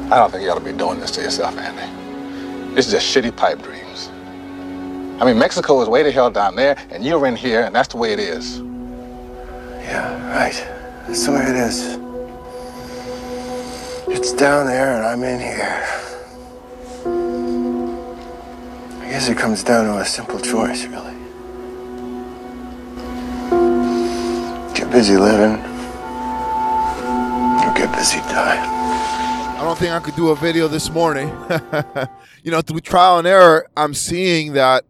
I don't think you ought to be doing this to yourself, Andy. This is just shitty pipe dreams. I mean, Mexico is way the hell down there, and you're in here, and that's the way it is. Yeah, right. That's the way it is. It's down there, and I'm in here. I guess it comes down to a simple choice, really. Get busy living, or get busy dying. I don't think I could do a video this morning. Through trial and error, I'm seeing that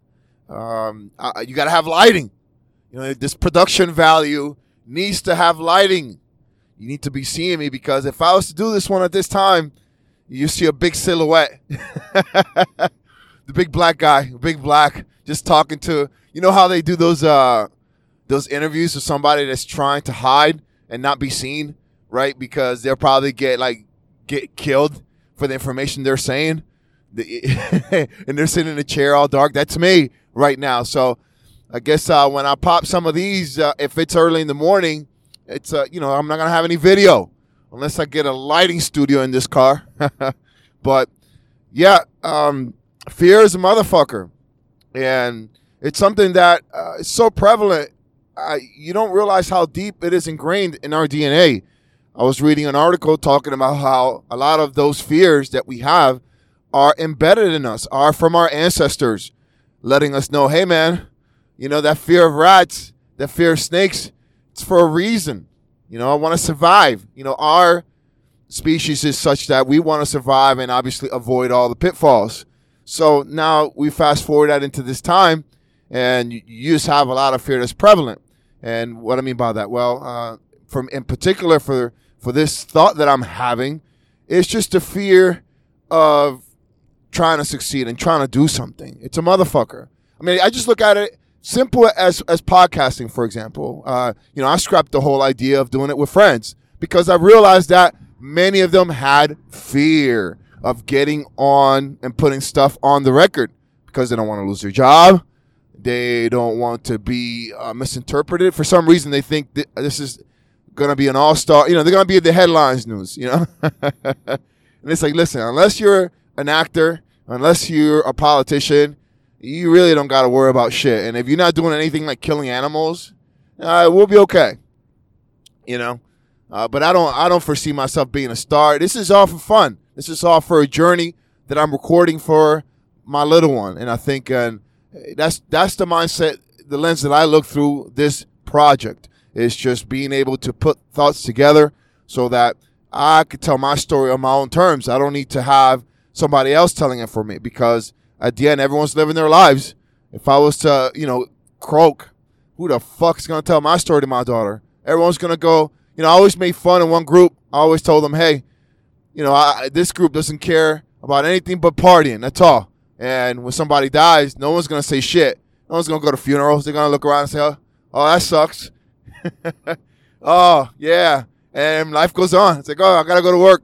you got to have lighting. This production value needs to have lighting. You need to be seeing me, because if I was to do this one at this time, you see a big silhouette. The big black guy, big black, just talking to, how they do those interviews with somebody that's trying to hide and not be seen, right? Because they'll probably get killed for the information they're saying. And they're sitting in a chair all dark. That's me right now. So I guess when I pop some of these, if it's early in the morning, it's, I'm not going to have any video unless I get a lighting studio in this car. But yeah, fear is a motherfucker. And it's something that is so prevalent. You don't realize how deep it is ingrained in our DNA. I was reading an article talking about how a lot of those fears that we have are embedded in us, are from our ancestors, letting us know, hey, man, that fear of rats, that fear of snakes, it's for a reason. I want to survive. Our species is such that we want to survive and obviously avoid all the pitfalls. So now we fast forward that into this time, and you just have a lot of fear that's prevalent. And what I mean by that, well, in particular for this thought that I'm having, it's just the fear of trying to succeed and trying to do something. It's a motherfucker. I mean, I just look at it simple as podcasting, for example. I scrapped the whole idea of doing it with friends because I realized that many of them had fear of getting on and putting stuff on the record because they don't want to lose their job. They don't want to be misinterpreted. For some reason, they think this is going to be an all-star. They're going to be in the headlines news, And it's like, listen, unless you're an actor, unless you're a politician, you really don't got to worry about shit. And if you're not doing anything like killing animals, we'll be okay. But I don't foresee myself being a star. This is all for fun. This is all for a journey that I'm recording for my little one. And I think that's the mindset, the lens that I look through this project, is just being able to put thoughts together so that I could tell my story on my own terms. I don't need to have somebody else telling it for me, because at the end, everyone's living their lives. If I was to, croak, who the fuck's going to tell my story to my daughter? Everyone's going to go, I always made fun in one group. I always told them, hey, this group doesn't care about anything but partying. That's all. And when somebody dies, no one's going to say shit. No one's going to go to funerals. They're going to look around and say, oh, that sucks. Oh, yeah. And life goes on. It's like, oh, I got to go to work,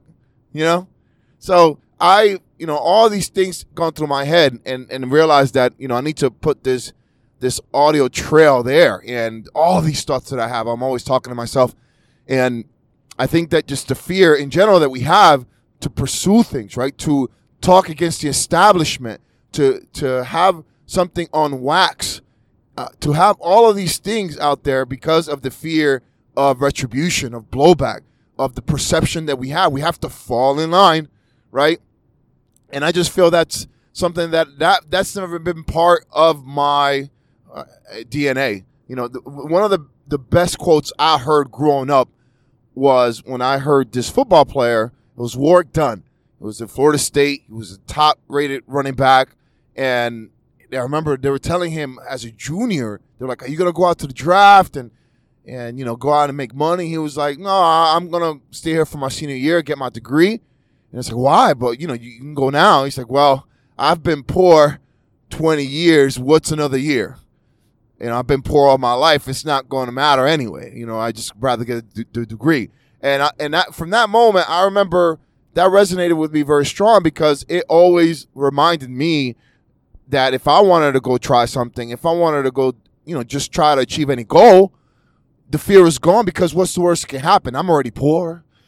So all these things gone through my head and realized that, I need to put this audio trail there. And all these thoughts that I have, I'm always talking to myself. And I think that just the fear in general that we have to pursue things, right? To talk against the establishment, to have something on wax, to have all of these things out there because of the fear of retribution, of blowback, of the perception that we have. We have to fall in line, right? And I just feel that's something that's never been part of my DNA. One of the best quotes I heard growing up was when I heard this football player. It was Warrick Dunn. It was at Florida State. He was a top-rated running back. And I remember they were telling him as a junior, they're like, are you going to go out to the draft and go out and make money? He was like, no, I'm going to stay here for my senior year, get my degree. And it's like, why? But, you can go now. He's like, well, I've been poor 20 years. What's another year? I've been poor all my life. It's not going to matter anyway. I just rather get a degree. And from that moment, I remember that resonated with me very strong because it always reminded me that if I wanted to go try something, if I wanted to go, just try to achieve any goal, the fear is gone because what's the worst that can happen? I'm already poor.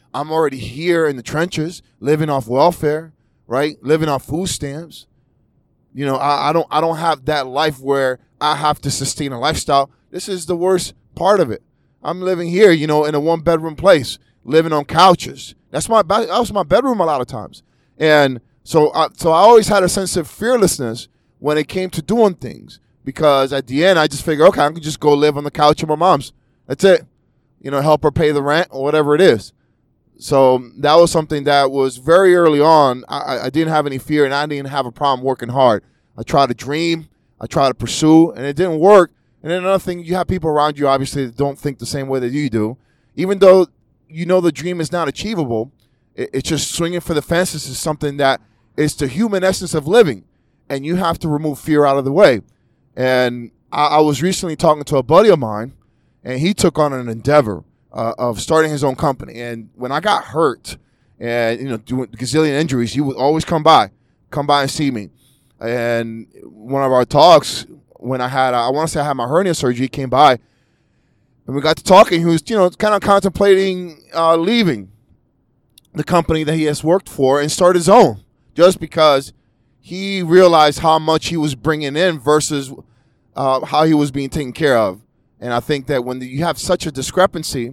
I'm already here in the trenches, living off welfare, right? Living off food stamps. You know, I don't have that life where I have to sustain a lifestyle. This is the worst part of it. I'm living here, you know, in a 1-bedroom place, living on couches. That was my bedroom a lot of times. And so I always had a sense of fearlessness when it came to doing things, because at the end I just figured, okay, I can just go live on the couch of my mom's. That's it. You know, help her pay the rent or whatever it is. So that was something that was very early on. I didn't have any fear, and I didn't have a problem working hard. I tried to dream, I tried to pursue, and it didn't work. And then another thing, you have people around you, obviously, that don't think the same way that you do. Even though you know the dream is not achievable, it's just swinging for the fences is something that is the human essence of living. And you have to remove fear out of the way. And I was recently talking to a buddy of mine, and he took on an endeavor of starting his own company. And when I got hurt and, you know, doing gazillion injuries, he would always come by and see me. And one of our talks, when I want to say I had my hernia surgery, he came by and we got to talking. He was, you know, kind of contemplating leaving the company that he has worked for and start his own, just because he realized how much he was bringing in versus how he was being taken care of. And I think that when you have such a discrepancy,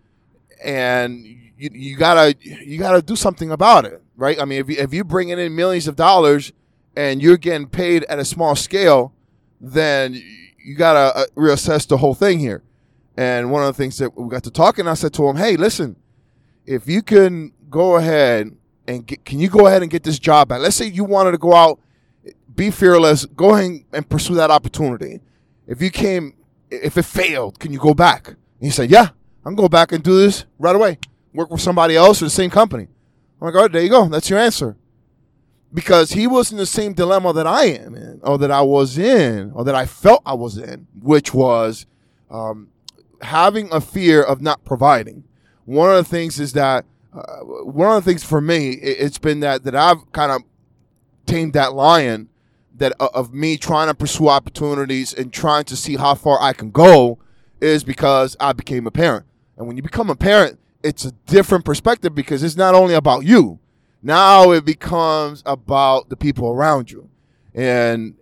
and you gotta do something about it, right? I mean, if you're bringing in millions of dollars and you're getting paid at a small scale, then you gotta reassess the whole thing here. And one of the things that we got to talking, I said to him, "Hey, listen, if you can go ahead and can you go ahead and get this job back? Let's say you wanted to go out, be fearless, go ahead and pursue that opportunity. If it failed, can you go back?" And he said, "Yeah, I can go back and do this right away. Work with somebody else or the same company." I'm like, "All right, there you go. That's your answer." Because he was in the same dilemma that I am in, or that I was in, or that I felt I was in, which was having a fear of not providing. One of the things is that, for me, it's been that I've kind of tamed that lion that of me trying to pursue opportunities and trying to see how far I can go, is because I became a parent. And when you become a parent, it's a different perspective, because it's not only about you. Now it becomes about the people around you. And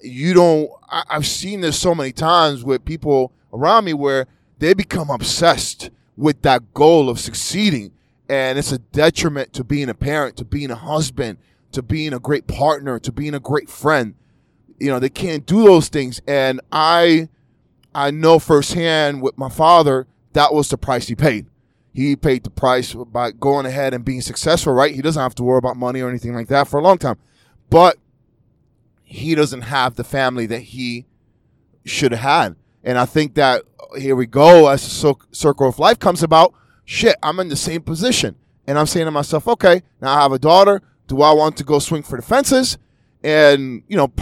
I've seen this so many times with people around me where they become obsessed with that goal of succeeding. And it's a detriment to being a parent, to being a husband, to being a great partner, to being a great friend. You know, they can't do those things. And I know firsthand with my father, that was the price he paid. He paid the price by going ahead and being successful, right? He doesn't have to worry about money or anything like that for a long time. But he doesn't have the family that he should have had. And I think that here we go, as the circle of life comes about, shit, I'm in the same position. And I'm saying to myself, okay, now I have a daughter. Do I want to go swing for the fences and, you know,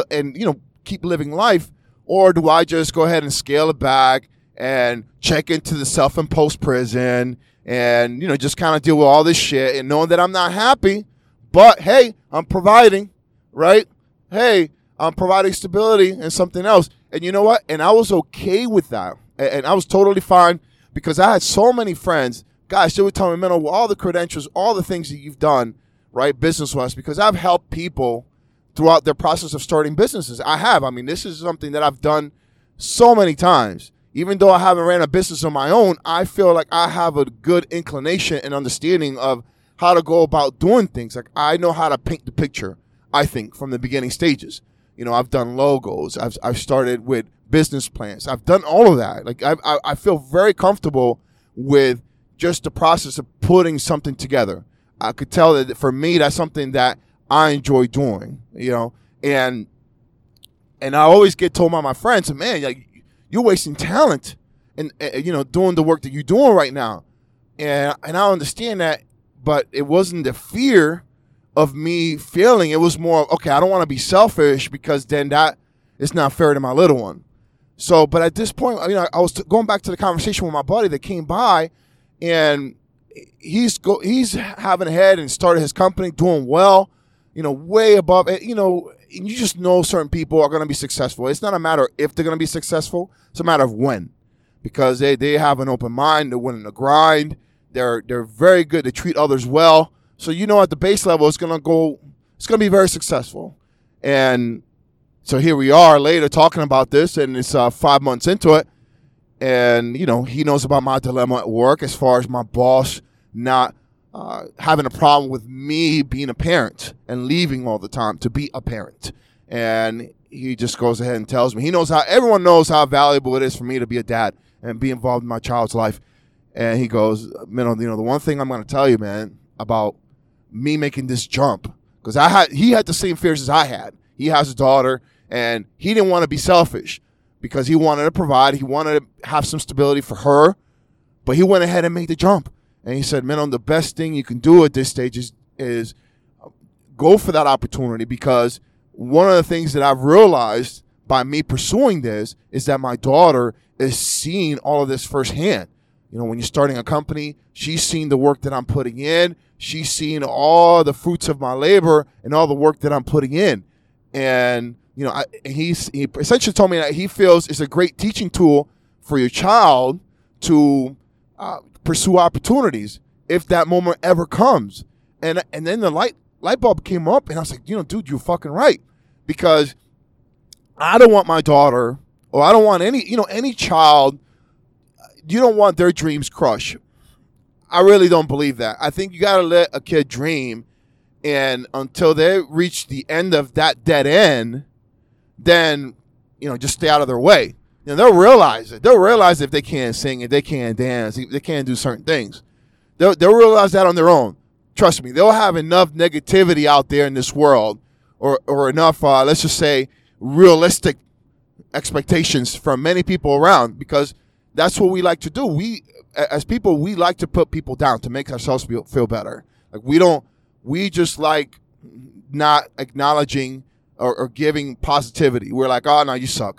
keep living life? Or do I just go ahead and scale it back and check into the self-imposed prison and, you know, just kind of deal with all this shit and knowing that I'm not happy, but hey, I'm providing, right? Hey, I'm providing stability and something else. And you know what? And I was okay with that. And I was totally fine, because I had so many friends, guys, they would tell me, man, all the credentials, all the things that you've done, right, business-wise, because I've helped people throughout their process of starting businesses. I have. I mean, this is something that I've done so many times. Even though I haven't ran a business on my own, I feel like I have a good inclination and understanding of how to go about doing things. Like, I know how to paint the picture, I think, from the beginning stages. You know, I've done logos. I've started with business plans. I've done all of that. Like, I feel very comfortable with just the process of putting something together. I could tell that for me, that's something that I enjoy doing, you know, and I always get told by my friends, man, like, you're wasting talent and, you know, doing the work that you're doing right now. And I understand that, but it wasn't the fear of me failing. It was more, okay, I don't want to be selfish, because then that is not fair to my little one. So, but at this point, you know, I was going back to the conversation with my buddy that came by, and he's having a head and started his company, doing well, you know, way above it, you know. You just know certain people are going to be successful. It's not a matter if they're going to be successful. It's a matter of when, because they have an open mind. They're willing to grind. They're very good. They treat others well. So at the base level, it's gonna be very successful. And so here we are later talking about this, and it's 5 months into it. And, he knows about my dilemma at work as far as my boss not having a problem with me being a parent and leaving all the time to be a parent. And he just goes ahead and tells me. Everyone knows how valuable it is for me to be a dad and be involved in my child's life. And he goes, the one thing I'm going to tell you, man, about me making this jump, because he had the same fears as I had. He has a daughter, and he didn't want to be selfish because he wanted to provide. He wanted to have some stability for her, but he went ahead and made the jump. And he said, man, the best thing you can do at this stage is go for that opportunity, because one of the things that I've realized by me pursuing this is that my daughter is seeing all of this firsthand. When you're starting a company, she's seeing the work that I'm putting in. She's seeing all the fruits of my labor and all the work that I'm putting in. And, he essentially told me that he feels it's a great teaching tool for your child to pursue opportunities if that moment ever comes. And then the light bulb came up, and I was like, dude, you're fucking right. Because I don't want my daughter, or I don't want any child, you don't want their dreams crushed. I really don't believe that. I think you got to let a kid dream, and until they reach the end of that dead end, then, just stay out of their way. They'll realize it. They'll realize if they can't sing, if they can't dance, if they can't do certain things. They'll realize that on their own. Trust me, they'll have enough negativity out there in this world, or enough, let's just say, realistic expectations from many people around, because that's what we like to do. We, as people, we like to put people down to make ourselves feel better. Like we just like not acknowledging or giving positivity. We're like, oh, no, you suck.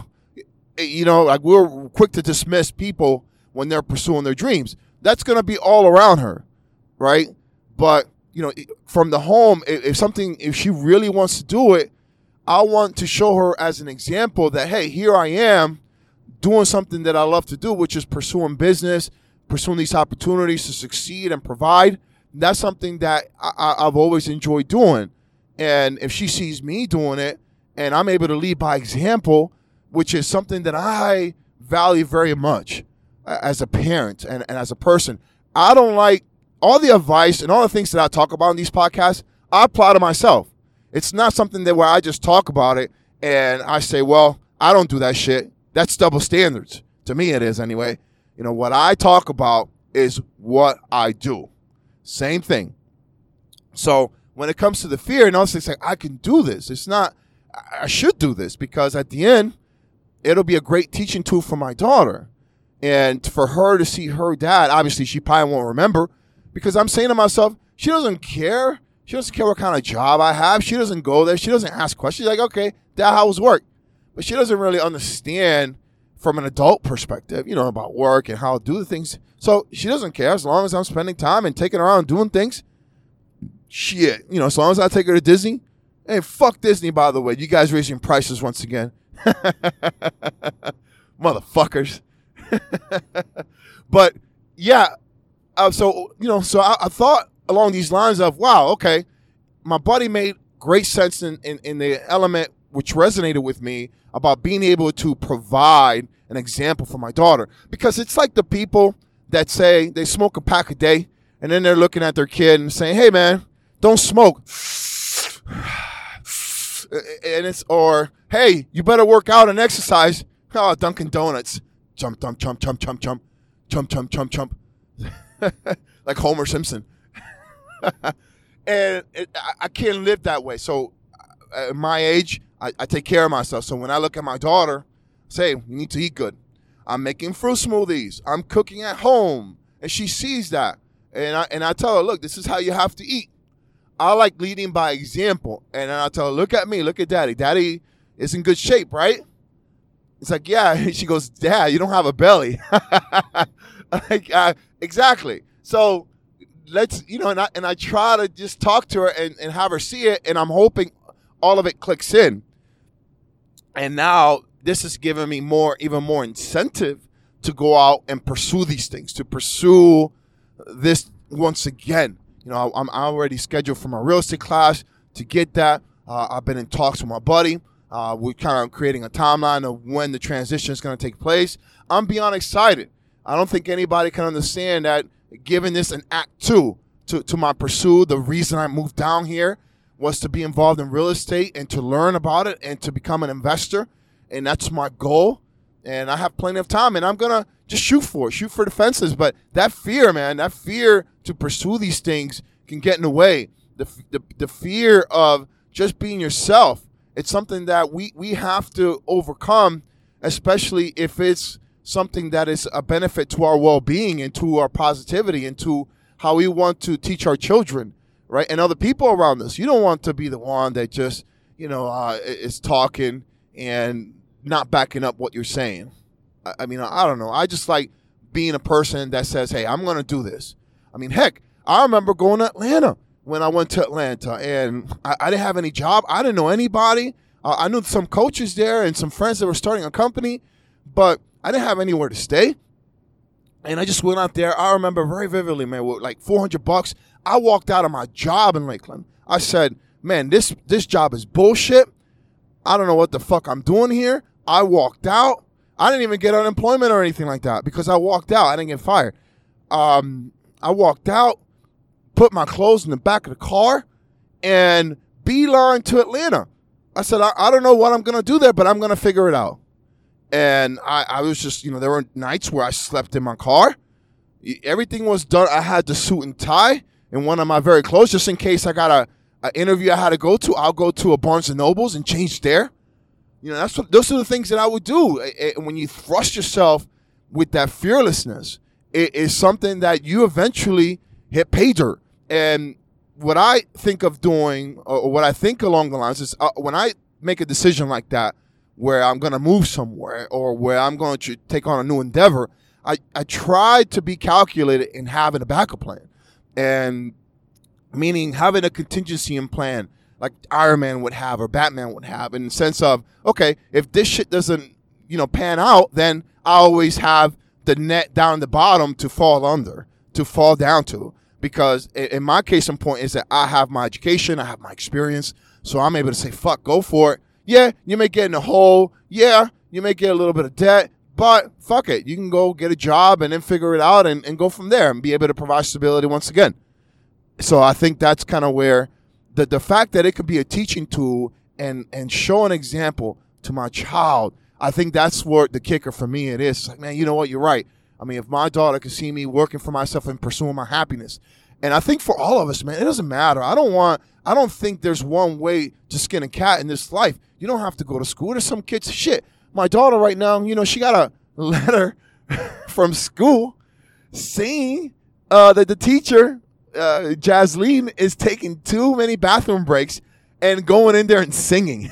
We're quick to dismiss people when they're pursuing their dreams. That's going to be all around her, right? But, from the home, if she really wants to do it, I want to show her as an example that, hey, here I am doing something that I love to do, which is pursuing business, pursuing these opportunities to succeed and provide. That's something that I've always enjoyed doing. And if she sees me doing it and I'm able to lead by example, which is something that I value very much as a parent and as a person, I don't like all the advice and all the things that I talk about in these podcasts, I apply to myself. It's not something that where I just talk about it and I say, well, I don't do that shit. That's double standards. To me, it is anyway. What I talk about is what I do. Same thing. So when it comes to the fear, and also say, I can do this. It's not, I should do this, because at the end, it'll be a great teaching tool for my daughter. And for her to see her dad, obviously she probably won't remember, because I'm saying to myself, she doesn't care. She doesn't care what kind of job I have. She doesn't go there. She doesn't ask questions. She's like, okay, Dad, how was work? But she doesn't really understand from an adult perspective, about work and how to do the things. So she doesn't care as long as I'm spending time and taking her around and doing things. Shit, as long as I take her to Disney. Hey, fuck Disney, by the way. You guys raising prices once again. Motherfuckers. But, yeah. So I thought along these lines of, wow, okay, my buddy made great sense in the element which resonated with me about being able to provide an example for my daughter. Because it's like the people that say they smoke a pack a day, and then they're looking at their kid and saying, hey, man, don't smoke. Or, hey, you better work out and exercise. Oh, Dunkin' Donuts. Jump, jump, jump, jump, jump, jump. Jump, jump, jump, jump. Like Homer Simpson. And I can't live that way. So at my age, I take care of myself. So when I look at my daughter, I say, you need to eat good. I'm making fruit smoothies. I'm cooking at home. And she sees that. And I tell her, look, this is how you have to eat. I like leading by example. And then I tell her, look at me. Look at Daddy. Daddy is in good shape, right? It's like, yeah. She goes, Dad, you don't have a belly. Like, exactly. So let's, and I try to just talk to her and have her see it. And I'm hoping all of it clicks in. And now this has given me even more incentive to go out and pursue these things, to pursue this once again. You know, I'm already scheduled for my real estate class to get that. I've been in talks with my buddy. We're kind of creating a timeline of when the transition is going to take place. I'm beyond excited. I don't think anybody can understand that giving this an act two to my pursuit. The reason I moved down here was to be involved in real estate and to learn about it and to become an investor. And that's my goal. And I have plenty of time, and I'm going to just shoot for the fences. But that fear, man, that fear to pursue these things can get in the way. The fear of just being yourself, it's something that we have to overcome, especially if it's something that is a benefit to our well-being and to our positivity and to how we want to teach our children, right? And other people around us. You don't want to be the one that just, is talking and not backing up what you're saying. I mean, I don't know. I just like being a person that says, hey, I'm going to do this. I mean, heck, I remember going to Atlanta when I went to Atlanta, and I didn't have any job. I didn't know anybody. I knew some coaches there and some friends that were starting a company, but I didn't have anywhere to stay. And I just went out there. I remember very vividly, man, with like $400. I walked out of my job in Lakeland. I said, man, this job is bullshit. I don't know what the fuck I'm doing here. I walked out. I didn't even get unemployment or anything like that because I walked out. I didn't get fired. I walked out, put my clothes in the back of the car, and beeline to Atlanta. I said, I don't know what I'm going to do there, but I'm going to figure it out. And I was just, there were nights where I slept in my car. Everything was done. I had the suit and tie and one of my very close, just in case I got an interview I had to go to. I'll go to a Barnes & Nobles and change there. Those are the things that I would do. When you thrust yourself with that fearlessness, it is something that you eventually hit pay dirt. And what I think of doing, or what I think along the lines is when I make a decision like that, where I'm going to move somewhere or where I'm going to take on a new endeavor, I try to be calculated in having a backup plan. And meaning having a contingency in plan like Iron Man would have or Batman would have, in the sense of, okay, if this shit doesn't, pan out, then I always have the net down the bottom to fall under, to fall down to. Because in my case in point is that I have my education, I have my experience, so I'm able to say, fuck, go for it. Yeah, you may get in a hole. Yeah, you may get a little bit of debt, but fuck it. You can go get a job and then figure it out and go from there and be able to provide stability once again. So I think that's kind of where the fact that it could be a teaching tool and show an example to my child, I think that's where the kicker for me it is. It's like, man, you know what? You're right. I mean, if my daughter could see me working for myself and pursuing my happiness, and I think for all of us, man, it doesn't matter. I don't think there's one way to skin a cat in this life. You don't have to go to school. There's some kids, shit. My daughter right now, she got a letter from school saying that the teacher, Jasleen, is taking too many bathroom breaks and going in there and singing.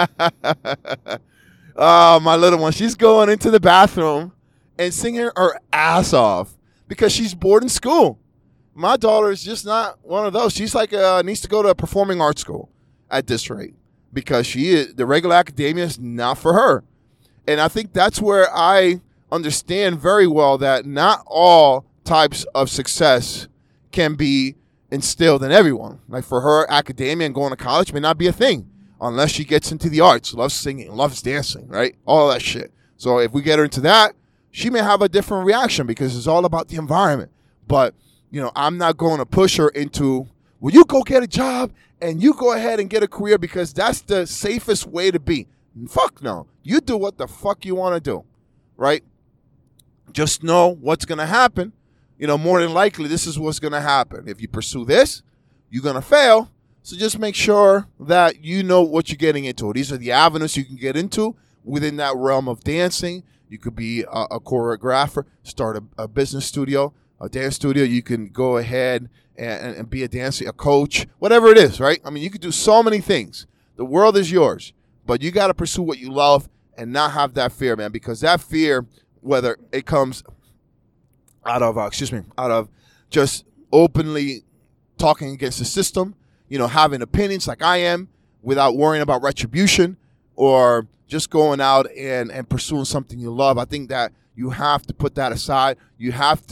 Oh, my little one. She's going into the bathroom and singing her ass off because she's bored in school. My daughter is just not one of those. She's like needs to go to a performing arts school at this rate because the regular academia is not for her. And I think that's where I understand very well that not all types of success can be instilled in everyone. Like for her, academia and going to college may not be a thing unless she gets into the arts, loves singing, loves dancing, right? All that shit. So if we get her into that, she may have a different reaction because it's all about the environment. But, I'm not going to push her into, well, you go get a job and you go ahead and get a career because that's the safest way to be. Fuck no. You do what the fuck you want to do, right? Just know what's going to happen. More than likely, this is what's going to happen. If you pursue this, you're going to fail. So just make sure that you know what you're getting into. These are the avenues you can get into within that realm of dancing. You could be a choreographer, start a business studio, a dance studio. You can go ahead and be a dancer, a coach, whatever it is, right? I mean, you could do so many things. The world is yours, but you got to pursue what you love and not have that fear, man, because that fear, whether it comes out of just openly talking against the system, having opinions like I am without worrying about retribution, or just going out and pursuing something you love. I think that you have to put that aside. You have to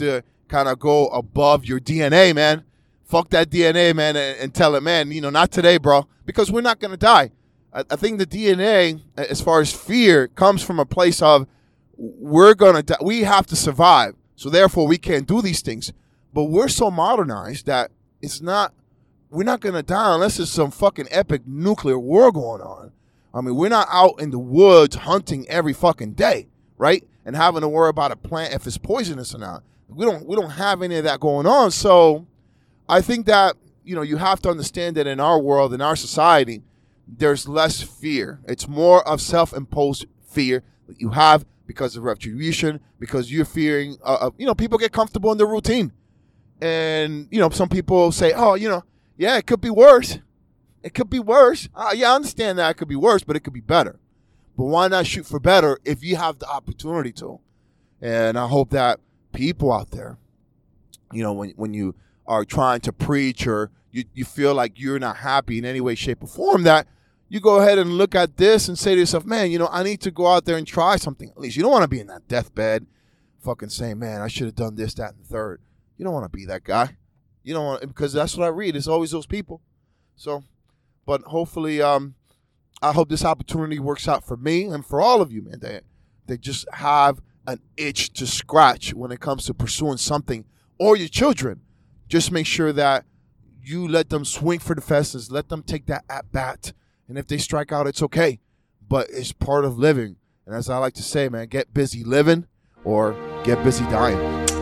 kind of go above your DNA, man. Fuck that DNA, man, and tell it, man, not today, bro, because we're not going to die. I think the DNA, as far as fear, comes from a place of we're going to die. We have to survive. So therefore, we can't do these things. But we're so modernized that we're not going to die unless there's some fucking epic nuclear war going on. I mean, we're not out in the woods hunting every fucking day, right? And having to worry about a plant if it's poisonous or not. We don't have any of that going on. So I think that, you have to understand that in our world, in our society, there's less fear. It's more of self-imposed fear that you have because of retribution, because you're fearing, people get comfortable in their routine. And, some people say, oh, yeah, it could be worse. It could be worse. Yeah, I understand that it could be worse, but it could be better. But why not shoot for better if you have the opportunity to? And I hope that people out there, when you are trying to preach or you feel like you're not happy in any way, shape, or form, that you go ahead and look at this and say to yourself, man, I need to go out there and try something. At least you don't want to be in that deathbed fucking saying, man, I should have done this, that, and the third. You don't want to be that guy. You don't want, because that's what I read. It's always those people. So, but hopefully, I hope this opportunity works out for me and for all of you, man. They just have an itch to scratch when it comes to pursuing something, or your children. Just make sure that you let them swing for the fences. Let them take that at bat. And if they strike out, it's okay. But it's part of living. And as I like to say, man, get busy living or get busy dying.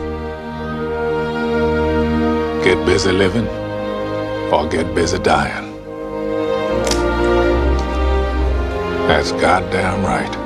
Get busy living or get busy dying. That's goddamn right.